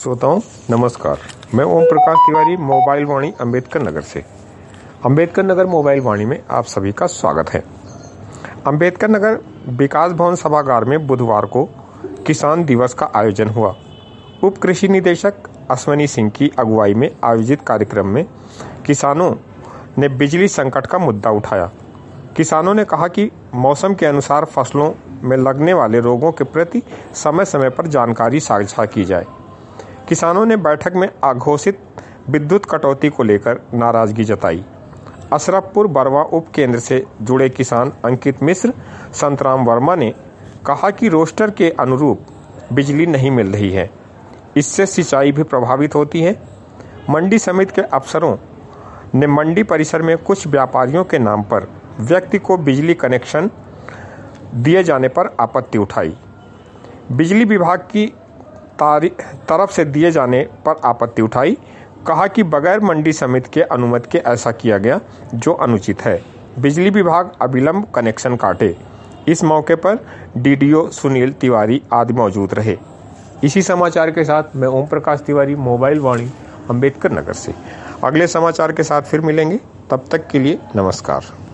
श्रोताओं नमस्कार। मैं ओम प्रकाश तिवारी मोबाइल वाणी अम्बेडकर नगर से। अम्बेडकर नगर मोबाइल वाणी में आप सभी का स्वागत है। अम्बेडकर नगर विकास भवन सभागार में बुधवार को किसान दिवस का आयोजन हुआ। उप कृषि निदेशक अश्वनी सिंह की अगुवाई में आयोजित कार्यक्रम में किसानों ने बिजली संकट का मुद्दा उठाया। किसानों ने कहा कि मौसम के अनुसार फसलों में लगने वाले रोगों के प्रति समय समय पर जानकारी साझा की जाए। किसानों ने बैठक में अघोषित विद्युत कटौती को लेकर नाराजगी जताई। अशरफपुर बरवा उप केंद्र से जुड़े किसान अंकित मिश्र, संतराम वर्मा ने कहा कि रोस्टर के अनुरूप बिजली नहीं मिल रही है, इससे सिंचाई भी प्रभावित होती है। मंडी समिति के अफसरों ने मंडी परिसर में कुछ व्यापारियों के नाम पर व्यक्ति को बिजली कनेक्शन दिए जाने पर आपत्ति उठाई। बिजली विभाग की तरफ से दिए जाने पर आपत्ति उठाई। कहा कि बगैर मंडी समिति के अनुमति के ऐसा किया गया जो अनुचित है। बिजली विभाग अविलंब कनेक्शन काटे। इस मौके पर डीडीओ सुनील तिवारी आदि मौजूद रहे। इसी समाचार के साथ मैं ओम प्रकाश तिवारी मोबाइल वाणी अम्बेडकर नगर से। अगले समाचार के साथ फिर मिलेंगे, तब तक के लिए नमस्कार।